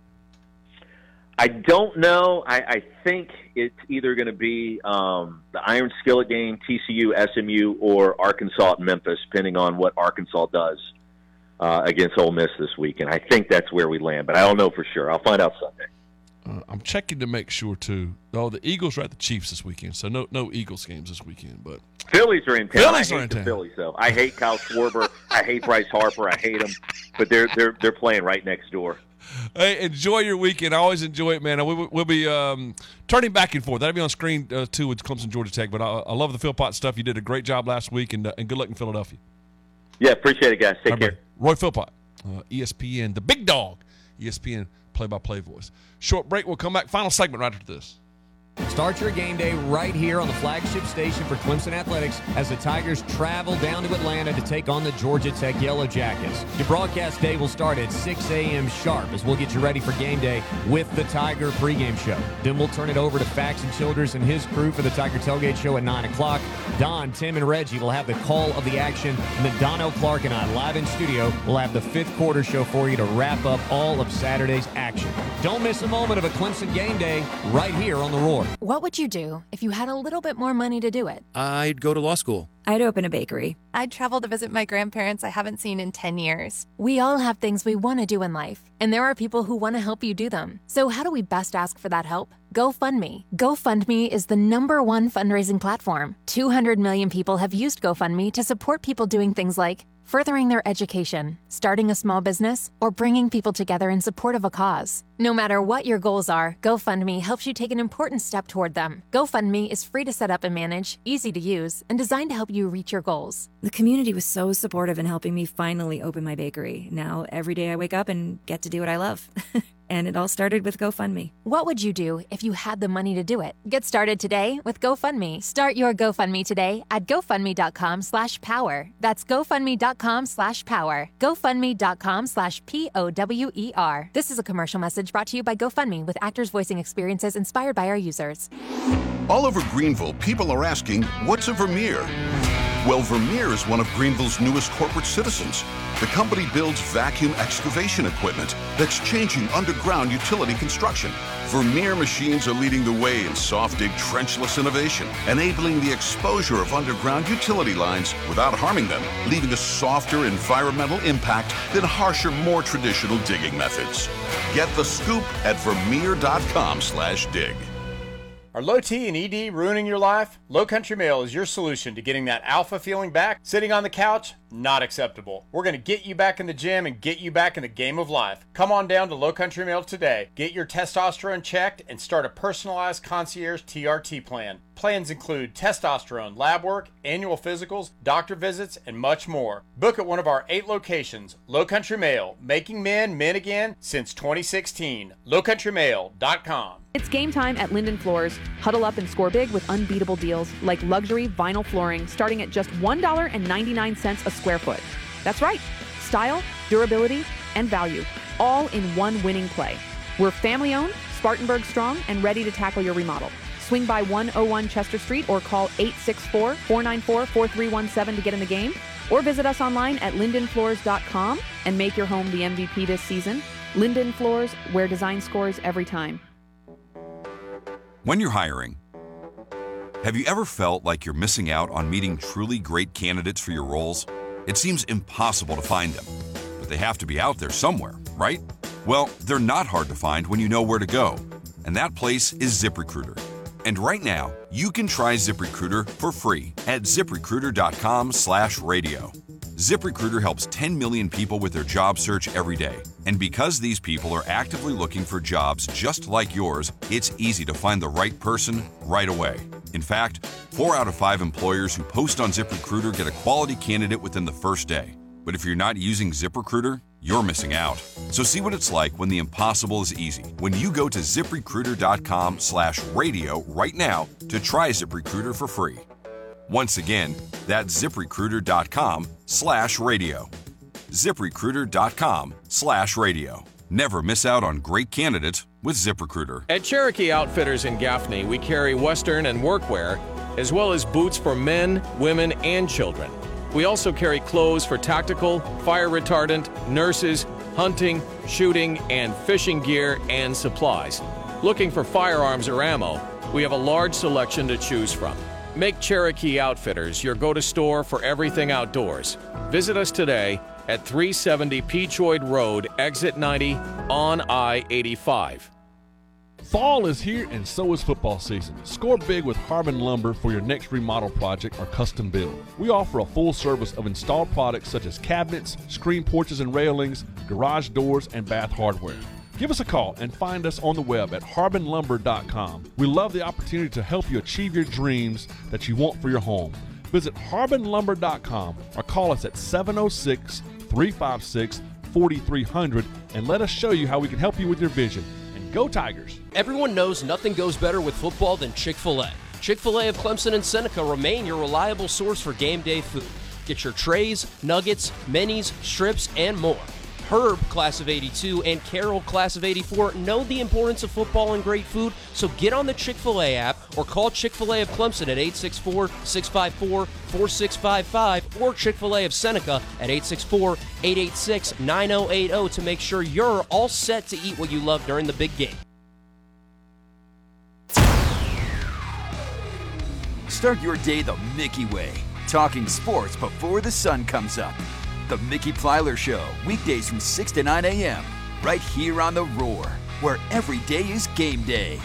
I don't know. I think it's either going to be the Iron Skillet game, TCU, SMU, or Arkansas at Memphis, depending on what Arkansas does against Ole Miss this weekend. I think that's where we land, but I don't know for sure. I'll find out Sunday. I'm checking to make sure, too. Oh, the Eagles are at the Chiefs this weekend, so no Eagles games this weekend. But Phillies are in town. Phillies I hate the Phillies, though. I hate Kyle Schwarber. I hate Bryce Harper. I hate them. But they're playing right next door. Hey, enjoy your weekend. I always enjoy it, man. We'll be turning back and forth. That'll be on screen, too, with Clemson, Georgia Tech. But I love the Philpott stuff. You did a great job last week, and good luck in Philadelphia. Yeah, appreciate it, guys. Take care. Roy Philpott, ESPN, the big dog, ESPN play-by-play voice. Short break. We'll come back. Final segment right after this. Start your game day right here on the flagship station for Clemson Athletics as the Tigers travel down to Atlanta to take on the Georgia Tech Yellow Jackets. Your broadcast day will start at 6 a.m. sharp as we'll get you ready for game day with the Tiger pregame show. Then we'll turn it over to Fax and Childers and his crew for the Tiger Tailgate show at 9 o'clock. Don, Tim, and Reggie will have the call of the action. And then Donnell Clark and I, live in studio, will have the fifth quarter show for you to wrap up all of Saturday's action. Don't miss a moment of a Clemson game day right here on The Roar. What would you do if you had a little bit more money to do it? I'd go to law school. I'd open a bakery. I'd travel to visit my grandparents I haven't seen in 10 years. We all have things we want to do in life, and there are people who want to help you do them. So how do we best ask for that help? GoFundMe. GoFundMe is the #1 fundraising platform. 200 million people have used GoFundMe to support people doing things like furthering their education, starting a small business, or bringing people together in support of a cause. No matter what your goals are, GoFundMe helps you take an important step toward them. GoFundMe is free to set up and manage, easy to use, and designed to help you reach your goals. The community was so supportive in helping me finally open my bakery. Now, every day I wake up and get to do what I love. And it all started with GoFundMe. What would you do if you had the money to do it? Get started today with GoFundMe. Start your GoFundMe today at GoFundMe.com/power. That's GoFundMe.com/power. GoFundMe.com/POWER. This is a commercial message brought to you by GoFundMe with actors voicing experiences inspired by our users. All over Greenville, people are asking, what's a Vermeer? Well, Vermeer is one of Greenville's newest corporate citizens. The company builds vacuum excavation equipment that's changing underground utility construction. Vermeer machines are leading the way in soft dig trenchless innovation, enabling the exposure of underground utility lines without harming them, leaving a softer environmental impact than harsher, more traditional digging methods. Get the scoop at Vermeer.com/dig. Are low T and ED ruining your life? Low Country Mail is your solution to getting that alpha feeling back. Sitting on the couch, not acceptable. We're going to get you back in the gym and get you back in the game of life. Come on down to Low Country Mail today. Get your testosterone checked and start a personalized concierge TRT plan. Plans include testosterone, lab work, annual physicals, doctor visits, and much more. Book at one of our 8 locations. Low Country Mail, making men men again since 2016. lowcountrymail.com. It's game time at Linden Floors. Huddle up and score big with unbeatable deals like luxury vinyl flooring starting at just $1.99 a square foot. That's right. Style, durability, and value, all in one winning play. We're family-owned, Spartanburg strong, and ready to tackle your remodel. Swing by 101 Chester Street or call 864-494-4317 to get in the game, or visit us online at lindenfloors.com and make your home the MVP this season. Linden Floors, where design scores every time. When you're hiring, have you ever felt like you're missing out on meeting truly great candidates for your roles? It seems impossible to find them, but they have to be out there somewhere, right? Well, they're not hard to find when you know where to go, and that place is ZipRecruiter. And right now, you can try ZipRecruiter for free at ZipRecruiter.com/radio. ZipRecruiter helps 10 million people with their job search every day. And because these people are actively looking for jobs just like yours, it's easy to find the right person right away. In fact, 4 out of 5 employers who post on ZipRecruiter get a quality candidate within the first day. But if you're not using ZipRecruiter, you're missing out. So see what it's like when the impossible is easy. When you go to ZipRecruiter.com/radio right now to try ZipRecruiter for free. Once again, that's ZipRecruiter.com/radio. ZipRecruiter.com/radio. Never miss out on great candidates with ZipRecruiter. At Cherokee Outfitters in Gaffney, we carry Western and workwear, as well as boots for men, women, and children. We also carry clothes for tactical, fire retardant, nurses, hunting, shooting, and fishing gear and supplies. Looking for firearms or ammo, we have a large selection to choose from. Make Cherokee Outfitters your go-to store for everything outdoors. Visit us today at 370 Peachoid Road, Exit 90 on I-85. Fall is here and so is football season. Score big with Harbin Lumber for your next remodel project or custom build. We offer a full service of installed products such as cabinets, screen porches and railings, garage doors, and bath hardware. Give us a call and find us on the web at harbinlumber.com. We love the opportunity to help you achieve your dreams that you want for your home. Visit harbinlumber.com or call us at 706-356-4300 and let us show you how we can help you with your vision. And go Tigers! Everyone knows nothing goes better with football than Chick-fil-A. Chick-fil-A of Clemson and Seneca remain your reliable source for game day food. Get your trays, nuggets, minis, strips, and more. Herb, class of 82, and Carol, class of 84, know the importance of football and great food, so get on the Chick-fil-A app or call Chick-fil-A of Clemson at 864-654-4655 or Chick-fil-A of Seneca at 864-886-9080 to make sure you're all set to eat what you love during the big game. Start your day the Mickey way, talking sports before the sun comes up. The Mickey Plyler Show, weekdays from 6 to 9 a.m., right here on The Roar, where every day is game day.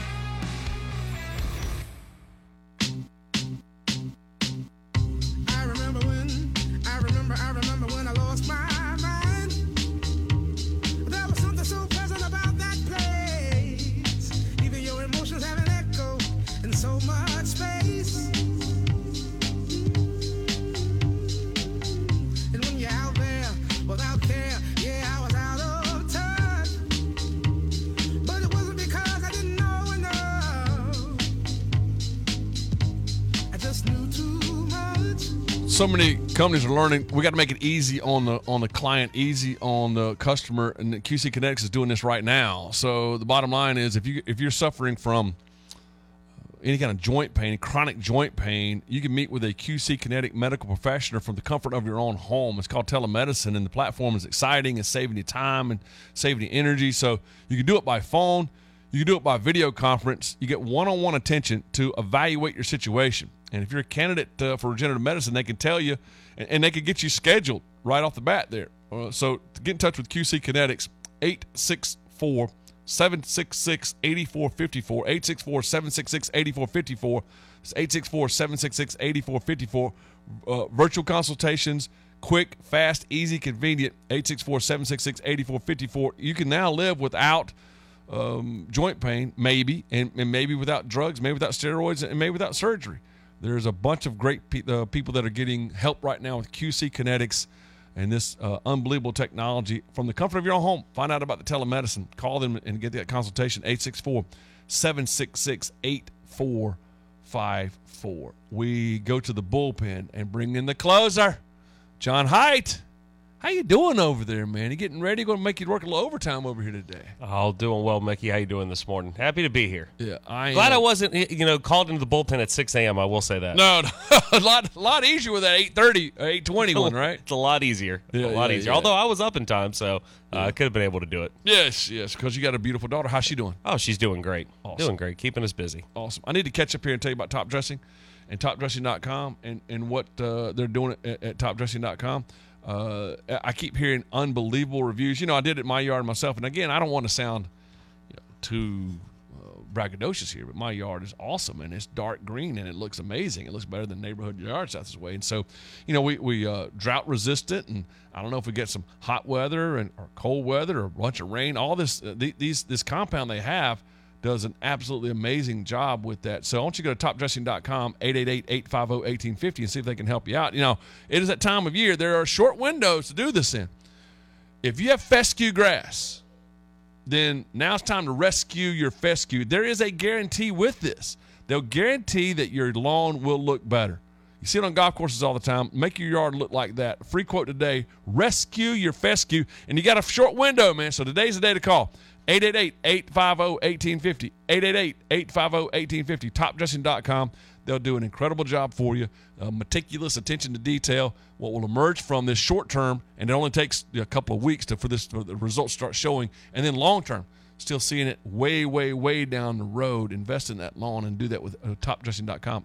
I remember when I lost my mind. There was something so pleasant about that place. Even your emotions have an echo in so much space. Without care, yeah, I was out of touch. But it wasn't because I didn't know enough. I just knew too much. So many companies are learning we got to make it easy on the client, easy on the customer, and QC Kinetics is doing this right now. So the bottom line is, if you're suffering from any kind of joint pain, chronic joint pain, you can meet with a QC Kinetic medical professional from the comfort of your own home. It's called telemedicine, and the platform is exciting. It's saving you time and saving you energy. So you can do it by phone. You can do it by video conference. You get one-on-one attention to evaluate your situation. And if you're a candidate for regenerative medicine, they can tell you, and they can get you scheduled right off the bat there. So to get in touch with QC Kinetics, 864-766-8454, 864-766-8454. It's 864-766-8454. Virtual consultations, Quick, fast, easy, convenient. 864-766-8454. You can now live without joint pain, maybe, and maybe without drugs, maybe without steroids, and maybe without surgery. There's a bunch of great people that are getting help right now with QC Kinetics and this unbelievable technology from the comfort of your own home. Find out about the telemedicine. Call them and get that consultation. 864-766-8454. We go to the bullpen and bring in the closer, John Haidt. How you doing over there, man? You getting ready? Going to make you work a little overtime over here today. Oh, doing well, Mickey. How you doing this morning? Happy to be here. Yeah, Glad I wasn't, called into the bullpen at 6 a.m. I will say that. No, a lot easier with that 8:30, 8:20 one, right? It's a lot easier. A lot easier. Although I was up in time, so I could have been able to do it. Yes, because you got a beautiful daughter. How's she doing? Oh, she's doing great. Awesome. Doing great. Keeping us busy. Awesome. I need to catch up here and tell you about Top Dressing and topdressing.com and what they're doing at topdressing.com. I keep hearing unbelievable reviews. I did it in my yard myself. And again, I don't want to sound too braggadocious here, but my yard is awesome, and it's dark green, and it looks amazing. It looks better than neighborhood yards out this way. And so, we drought resistant, and I don't know if we get some hot weather or cold weather or a bunch of rain. All this, this compound they have does an absolutely amazing job with that. So I want you to go to topdressing.com, 888-850-1850, and see if they can help you out. It is that time of year. There are short windows to do this in. If you have fescue grass, then now it's time to rescue your fescue. There is a guarantee with this. They'll guarantee that your lawn will look better. You see it on golf courses all the time. Make your yard look like that. Free quote today, rescue your fescue. And you got a short window, man, so today's the day to call. 888-850-1850. 888-850-1850. Topdressing.com. They'll do an incredible job for you. Meticulous attention to detail. What will emerge from this short term, and it only takes a couple of weeks for the results start showing, and then long term, still seeing it way, way, way down the road. Invest in that lawn and do that with topdressing.com.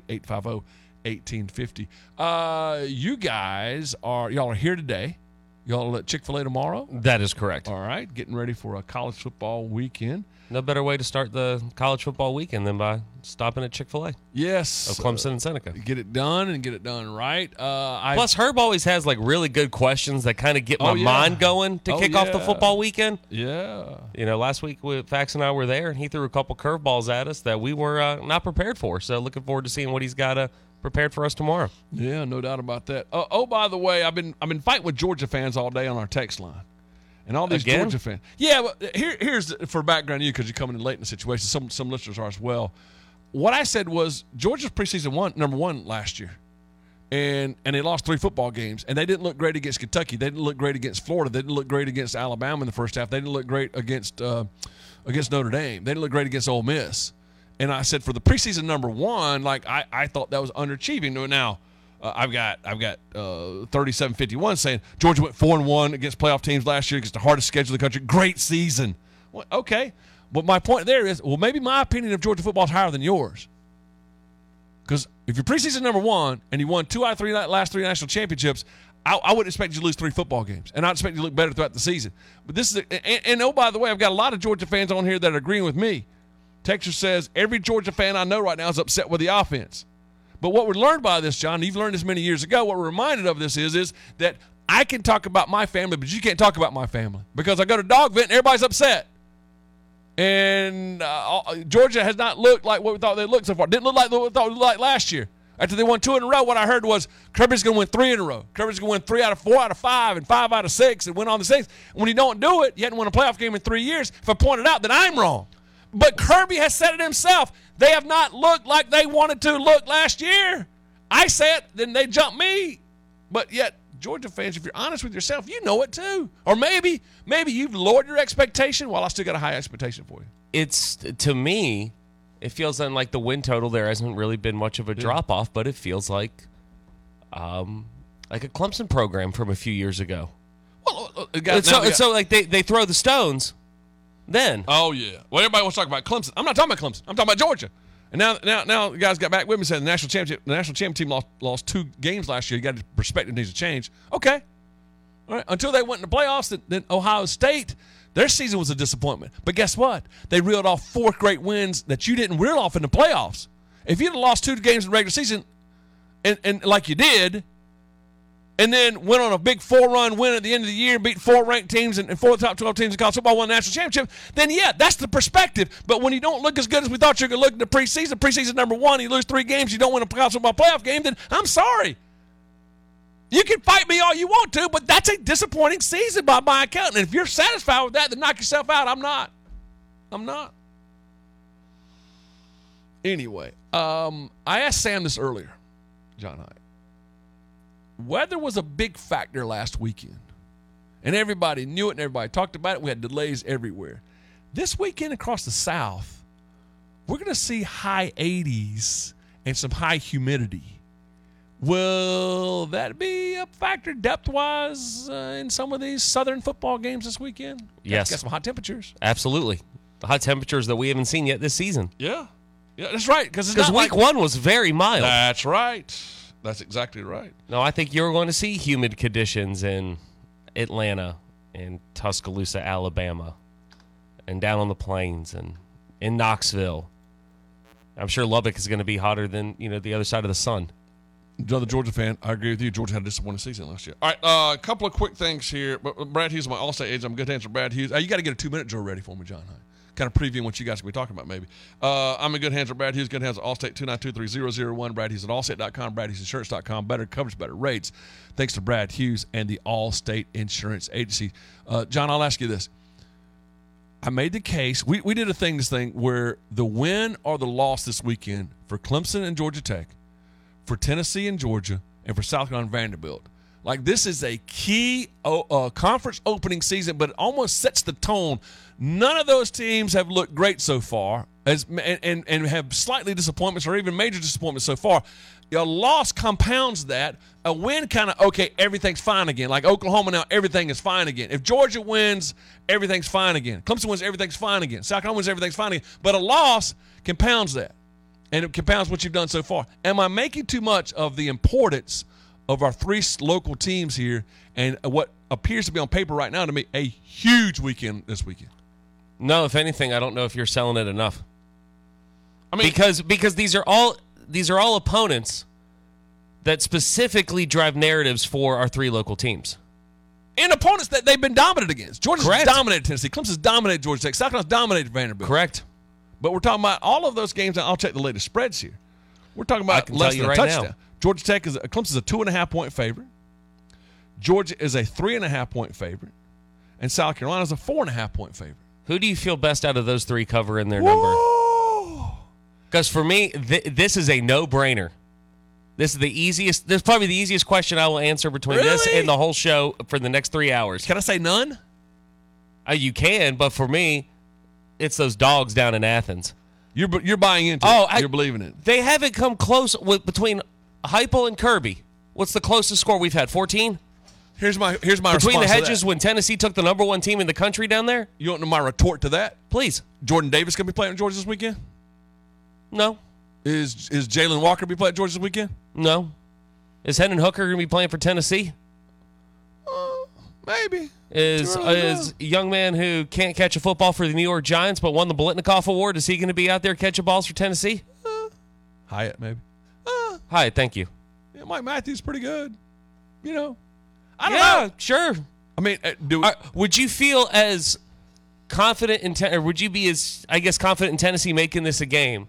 888-850-1850. You guys y'all are here today. Y'all at Chick-fil-A tomorrow? That is correct. All right. Getting ready for a college football weekend. No better way to start the college football weekend than by stopping at Chick-fil-A. Yes. Of Clemson and Seneca. Get it done and get it done right. Plus, Herb always has really good questions that kind of get my mind going to kick off the football weekend. Yeah. Last week, Fax and I were there, and he threw a couple curveballs at us that we were not prepared for. So looking forward to seeing what he's got prepared for us tomorrow. Yeah, no doubt about that. By the way, I've been fighting with Georgia fans all day on our text line, and all these Georgia fans. Yeah, but here's for background you because you're coming in late in the situation. Some listeners are as well. What I said was Georgia's preseason number one last year, and they lost 3 football games, and they didn't look great against Kentucky. They didn't look great against Florida. They didn't look great against Alabama in the first half. They didn't look great against Notre Dame. They didn't look great against Ole Miss. And I said for the preseason number one, I thought that was underachieving. Now, I've got 3751 saying Georgia went 4-1 against playoff teams last year against the hardest schedule in the country. Great season. Well, okay, but my point there is, maybe my opinion of Georgia football is higher than yours. Because if you're preseason number one and you won 2 out of 3 last 3 national championships, I wouldn't expect you to lose 3 football games, and I'd expect you to look better throughout the season. But this is and by the way, I've got a lot of Georgia fans on here that are agreeing with me. Texas says every Georgia fan I know right now is upset with the offense. But what we learned by this, John, you've learned this many years ago, what we're reminded of this is that I can talk about my family, but you can't talk about my family. Because I go to dog vent and everybody's upset. And Georgia has not looked like what we thought they looked so far. Didn't look like what we thought they looked like last year. After they won 2 in a row, what I heard was Kirby's going to win 3 in a row. Kirby's going to win 3 out of 4 out of 5 and 5 out of 6 and win on the 6th. When you don't do it, you hadn't won a playoff game in 3 years. If I point it out, then I'm wrong. But Kirby has said it himself. They have not looked like they wanted to look last year. I say it, then they jump me. But yet, Georgia fans, if you're honest with yourself, you know it too. Or maybe you've lowered your expectation while I still got a high expectation for you. It's, to me, it feels like the win total there hasn't really been much of a drop-off, but it feels like a Clemson program from a few years ago. Well, they throw the stones. Then. Oh, yeah. Well, everybody wants to talk about Clemson. I'm not talking about Clemson. I'm talking about Georgia. And now the guys got back with me and said the national championship team lost 2 games last year. You got perspective needs to change. Okay. All right. Until they went in the playoffs, then Ohio State, their season was a disappointment. But guess what? They reeled off 4 great wins that you didn't reel off in the playoffs. If you'd have lost 2 games in the regular season, and like you did, and then went on a big 4-run win at the end of the year, beat 4 ranked teams and 4 of the top 12 teams in college football, won the national championship, then yeah, that's the perspective. But when you don't look as good as we thought you were going to look in the preseason number 1, you lose 3 games, you don't win a college football playoff game, then I'm sorry. You can fight me all you want to, but that's a disappointing season by my account. And if you're satisfied with that, then knock yourself out. I'm not. Anyway, I asked Sam this earlier, John Hyde. Weather was a big factor last weekend. And everybody knew it and everybody talked about it. We had delays everywhere. This weekend across the South, we're going to see high 80s and some high humidity. Will that be a factor depth-wise in some of these Southern football games this weekend? Yes. Got some hot temperatures. Absolutely. The hot temperatures that we haven't seen yet this season. Yeah. Yeah, that's right. Because week 1 was very mild. That's right. That's exactly right. No, I think you're going to see humid conditions in Atlanta and Tuscaloosa, Alabama, and down on the plains and in Knoxville. I'm sure Lubbock is going to be hotter than the other side of the sun. Another Georgia fan, I agree with you. Georgia had a disappointing season last year. All right, a couple of quick things here. Brad Hughes, my All-State agent. I'm good to answer Brad Hughes. You got to get a 2-minute drill ready for me, John Hyde. Kind of previewing what you guys can be talking about, maybe. I'm in good hands with Brad Hughes. Good hands at Allstate, 292-3001. Brad Hughes at Allstate.com, BradHughesInsurance.com. Better coverage, better rates. Thanks to Brad Hughes and the Allstate Insurance Agency. John, I'll ask you this. I made the case. We did this thing where the win or the loss this weekend for Clemson and Georgia Tech, for Tennessee and Georgia, and for South Carolina and Vanderbilt. Like, this is a key conference opening season, but it almost sets the tone. None of those teams have looked great so far and have slightly disappointments or even major disappointments so far. A loss compounds that. A win kind of, okay, everything's fine again. Like Oklahoma now, everything is fine again. If Georgia wins, everything's fine again. Clemson wins, everything's fine again. South Carolina wins, everything's fine again. But a loss compounds that, and it compounds what you've done so far. Am I making too much of the importance of our 3 local teams here and what appears to be on paper right now to me a huge weekend this weekend? No, if anything, I don't know if you're selling it enough. I mean, because these are all opponents that specifically drive narratives for our 3 local teams. And opponents that they've been dominant against. Georgia's Correct. dominated Tennessee. Clemson's dominated Georgia Tech. South Carolina's dominated Vanderbilt. Correct. But we're talking about all of those games. I'll check the latest spreads here. We're talking about can less tell you than a right touchdown. now. Georgia Tech Clemson's a 2.5-point favorite. Georgia is a 3.5-point favorite. And South Carolina's a 4.5-point favorite. Who do you feel best out of those 3 covering their number? Because for me, this is a no-brainer. This is the easiest. This is probably the easiest question I will answer between this and the whole show for the next 3 hours. Can I say none? You can, but for me, it's those dogs down in Athens. You're buying into it. You're believing it. They haven't come close between Heupel and Kirby. What's the closest score we've had? 14? Here's my Between response the to hedges that. when Tennessee took the number 1 team in the country down there? You want to know my retort to that? Please. Jordan Davis going to be playing with Georgia this weekend? No. Is Jalen Walker going to be playing with Georgia this weekend? No. Is Hendon Hooker going to be playing for Tennessee? Maybe. Is a young man who can't catch a football for the New York Giants but won the Biletnikoff Award, is he going to be out there catching balls for Tennessee? Hyatt, maybe. Hyatt, thank you. Yeah, Mike Matthews pretty good. I don't know. Sure. I mean, would you feel as confident or would you be as, I guess, confident in Tennessee making this a game?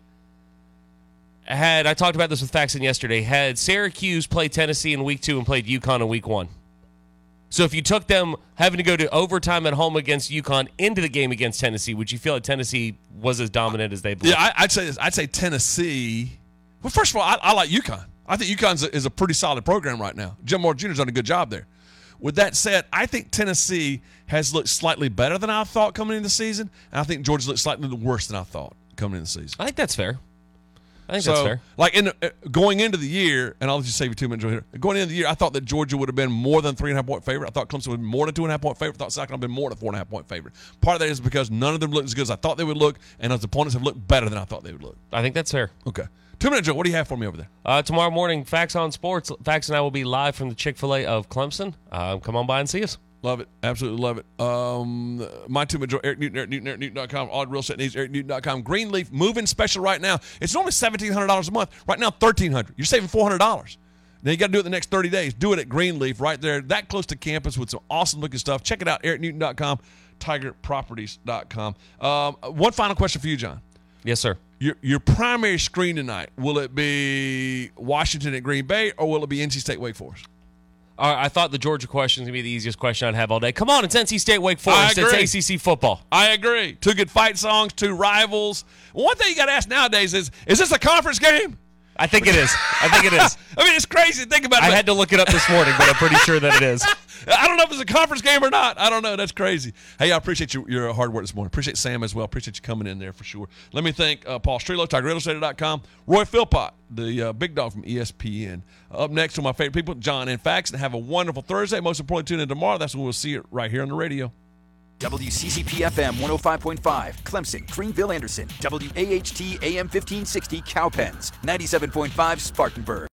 I talked about this with Faxon yesterday, had Syracuse played Tennessee in week 2 and played UConn in week 1. So if you took them having to go to overtime at home against UConn into the game against Tennessee, would you feel that Tennessee was as dominant as they believed? Yeah, I'd say this. I'd say Tennessee. Well, first of all, I like UConn. I think UConn is a pretty solid program right now. Jim Moore Jr.'s done a good job there. With that said, I think Tennessee has looked slightly better than I thought coming into the season, and I think Georgia's looked slightly worse than I thought coming into the season. I think that's fair. That's fair. Like going into the year, and I'll just save you 2 minutes here. Going into the year, I thought that Georgia would have been more than 3.5-point favorite. I thought Clemson would be more than 2.5-point favorite. I thought South Carolina would be more than 4.5-point favorite. Part of that is because none of them looked as good as I thought they would look, and those opponents have looked better than I thought they would look. I think that's fair. Okay. 2 minutes, Joe. What do you have for me over there? Tomorrow morning, Fax on Sports. Fax and I will be live from the Chick-fil-A of Clemson. Come on by and see us. Love it. Absolutely love it. My 2 minute, Eric Newton, EricNewton.com. All real estate needs, EricNewton.com. Greenleaf moving special right now. It's only $1,700 a month. Right now, $1,300. You're saving $400. Now you got to do it the next 30 days. Do it at Greenleaf right there, that close to campus with some awesome looking stuff. Check it out, EricNewton.com, TigerProperties.com. One final question for you, John. Yes, sir. Your primary screen tonight, will it be Washington at Green Bay, or will it be NC State Wake Forest? I thought the Georgia question was going to be the easiest question I'd have all day. Come on, it's NC State Wake Forest. It's ACC football. I agree. Two good fight songs, two rivals. One thing you got to ask nowadays is this a conference game? I think it is. I mean, it's crazy to think about it. I had to look it up this morning, but I'm pretty sure that it is. I don't know if it's a conference game or not. I don't know. That's crazy. Hey, I appreciate your hard work this morning. Appreciate Sam as well. Appreciate you coming in there for sure. Let me thank Paul Strelo, TigerIllustrated.com, Roy Philpott, the big dog from ESPN. Up next to my favorite people, John and Fax, and have a wonderful Thursday. Most importantly, tune in tomorrow. That's when we'll see it right here on the radio. WCCP-FM 105.5, Clemson, Greenville, Anderson. WAHT AM 1560, Cowpens. 97.5, Spartanburg.